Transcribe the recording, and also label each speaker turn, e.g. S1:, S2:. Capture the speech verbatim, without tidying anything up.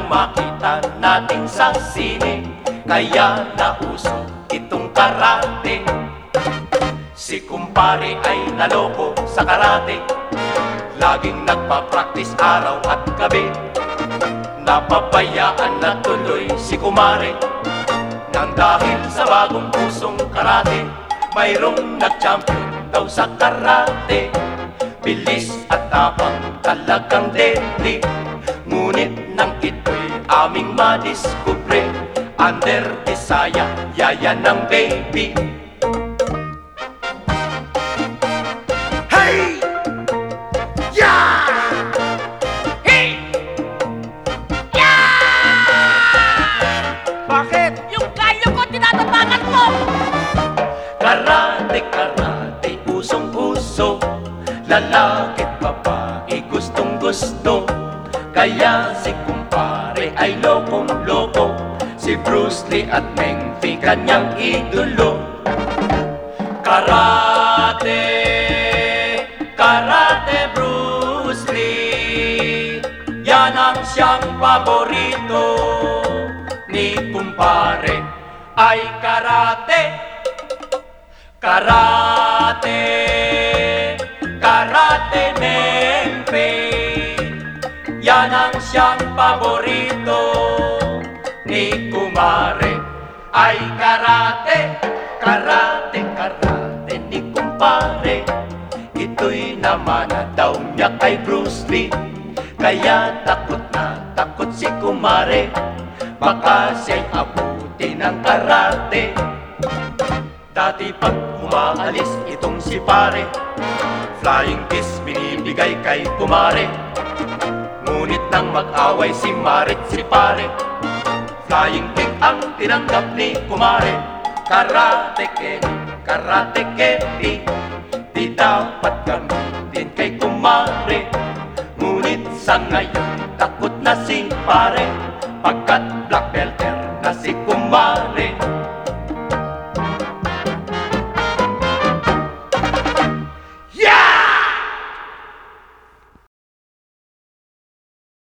S1: nang makita natin sa sine, kaya nauso itong karate. Si kumpare ay naloko sa karate, laging nagpa-practice araw at gabi. Napabayaan na tuloy si kumare, nang dahil sa bagong pusong karate, mayroong nag-champion daw sa karate. Bilis at tapang talagang deadly, ngunit nang ito'y aming madiskubre, under Bisaya, yaya ng baby. Hey! Yeah! Hey!
S2: Bakit?
S3: Yung kalyo ko, tinatapakan mo!
S1: Karate, karate, usong-uso, lalaki at babae gustong gusto. Kaya si kumpare ay lokong-loko, si Bruce Lee at Meng Fei kanyang idolo. Karate, karate Bruce Lee, yan ang siyang paborito ni kumpare ay karate. Karate, karate Meng Fei, yan ang siyang paborito ni kumare ay karate. Karate, karate ni kumpare, ito'y namana daw niya kay Bruce Lee. Kaya takot na takot si kumare, baka siya'y abutin ng karate. Dati pag umaalis itong si pare, flying kiss binibigay kay kumare. Ngunit nang mag-away si Marit si pare, flying kick ang tinanggap ni kumare. Karate Kid, karate Kid, di dapat gamitin kay kumare. Ngunit sa ngayon takot na si pare, pagkat black belter na si kumare.